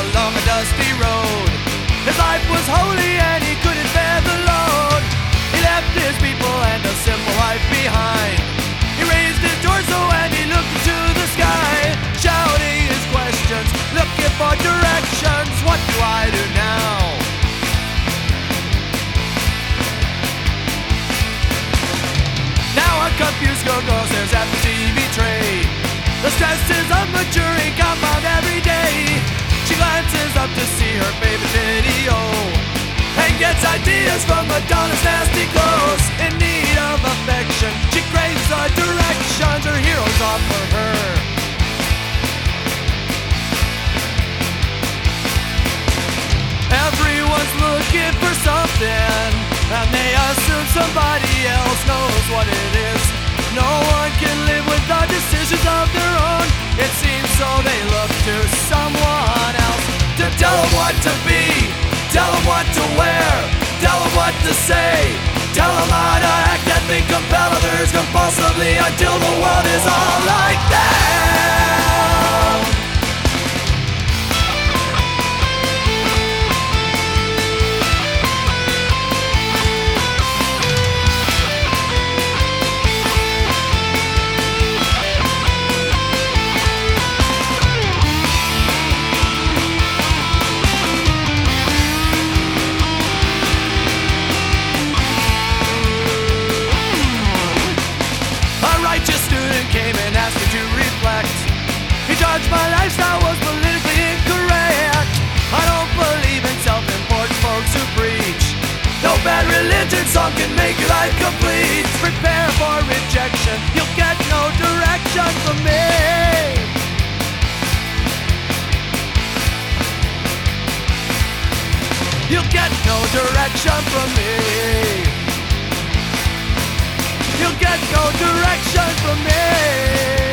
along a dusty road. His life was holy and he couldn't bear the load. He left his people and a simple life behind. He raised his torso and he looked into the sky, shouting his questions, looking for directions. What do I do now? Now a confused girl stares at the TV tray. The stresses of maturing compound every day. She glances up to see her favorite video and gets ideas from Madonna's nasty clothes. In need of affection, she craves the directions her heroes offer her. Everyone's looking for something, and they assume somebody else knows what it is. No one can live without decisions of their own. It seems so they look to someone else to tell them what to be, tell them what to wear, tell them what to say, tell them how to act and think, compel others compulsively until the world is all like them. Came and asked me to reflect. He judged my lifestyle was politically incorrect. I don't believe in self-important folks who preach no bad religion song can make your life complete. Prepare for rejection, you'll get no direction from me. You'll get no direction from me. You'll get no direction from me.